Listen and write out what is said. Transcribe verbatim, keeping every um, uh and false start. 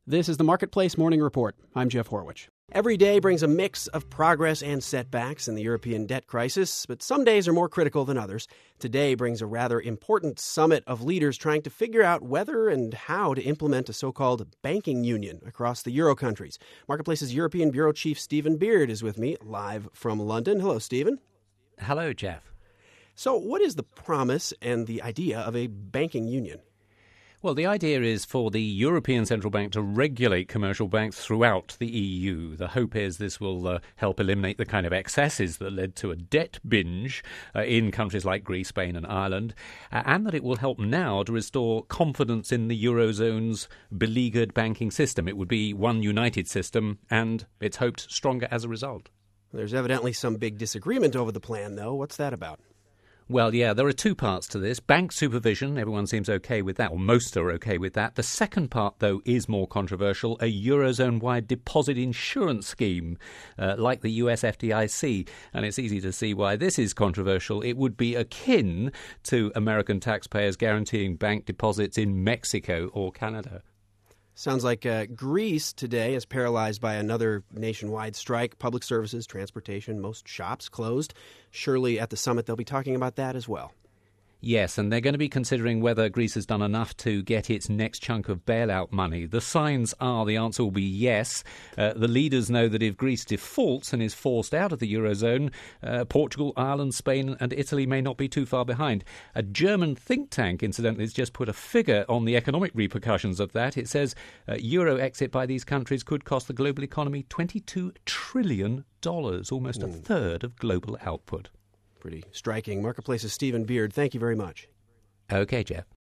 This is the Marketplace Morning Report. I'm Jeff Horwich. Every day brings a mix of progress and setbacks in the European debt crisis, but some days are more critical than others. Today brings a rather important summit of leaders trying to figure out whether and how to implement a so-called banking union across the Euro countries. Marketplace's European Bureau Chief Stephen Beard is with me live from London. Hello, Stephen. Hello, Jeff. So what is the promise and the idea of a banking union? Well, the idea is for the European Central Bank to regulate commercial banks throughout the E U. The hope is this will uh, help eliminate the kind of excesses that led to a debt binge uh, in countries like Greece, Spain and Ireland, uh, and that it will help now to restore confidence in the Eurozone's beleaguered banking system. It would be one united system, and it's hoped stronger as a result. There's evidently some big disagreement over the plan, though. What's that about? Well, yeah, there are two parts to this. Bank supervision, everyone seems okay with that, or most are okay with that. The second part, though, is more controversial, a Eurozone-wide deposit insurance scheme, uh, like the U S F D I C. And it's easy to see why this is controversial. It would be akin to American taxpayers guaranteeing bank deposits in Mexico or Canada. Sounds like uh, Greece today is paralyzed by another nationwide strike. Public services, transportation, most shops closed. Surely at the summit they'll be talking about that as well. Yes, and they're going to be considering whether Greece has done enough to get its next chunk of bailout money. The signs are the answer will be yes. Uh, the leaders know that if Greece defaults and is forced out of the Eurozone, uh, Portugal, Ireland, Spain and Italy may not be too far behind. A German think tank, incidentally, has just put a figure on the economic repercussions of that. It says uh, Euro exit by these countries could cost the global economy twenty-two trillion dollars, almost mm. a third of global output. Pretty striking. Marketplace's Stephen Beard, thank you very much. Okay, Jeff.